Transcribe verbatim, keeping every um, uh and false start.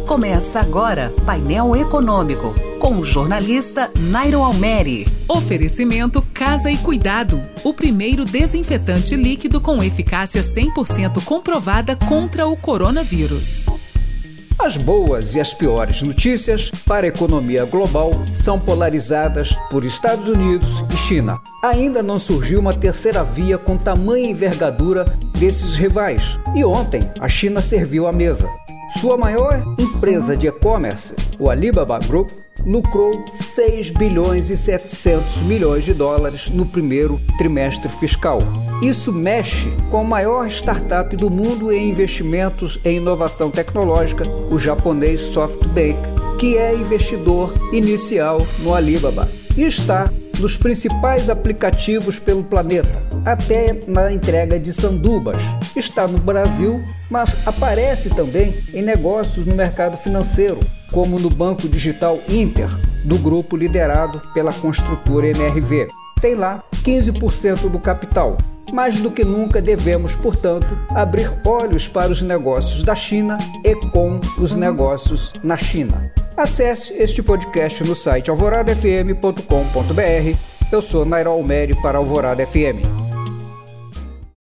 Começa agora Painel Econômico, com o jornalista Nairon Almeri. Oferecimento Casa e Cuidado, o primeiro desinfetante líquido com eficácia cem por cento comprovada contra o coronavírus. As boas e as piores notícias para a economia global são polarizadas por Estados Unidos e China. Ainda não surgiu uma terceira via com tamanha envergadura desses rivais. E ontem, a China serviu à mesa. Sua maior empresa de e-commerce, o Alibaba Group, lucrou seis bilhões e setecentos milhões de dólares no primeiro trimestre fiscal. Isso mexe com a maior startup do mundo em investimentos em inovação tecnológica, o japonês SoftBank, que é investidor inicial no Alibaba e está nos principais aplicativos pelo planeta, até na entrega de sandubas. Está no Brasil, mas aparece também em negócios no mercado financeiro, como no Banco Digital Inter, do grupo liderado pela construtora M R V. Tem lá quinze por cento do capital. Mais do que nunca devemos, portanto, abrir olhos para os negócios da China e com os negócios na China. Acesse este podcast no site alvorada f m ponto com ponto b r. Eu sou Nairon Almeri para Alvorada F M.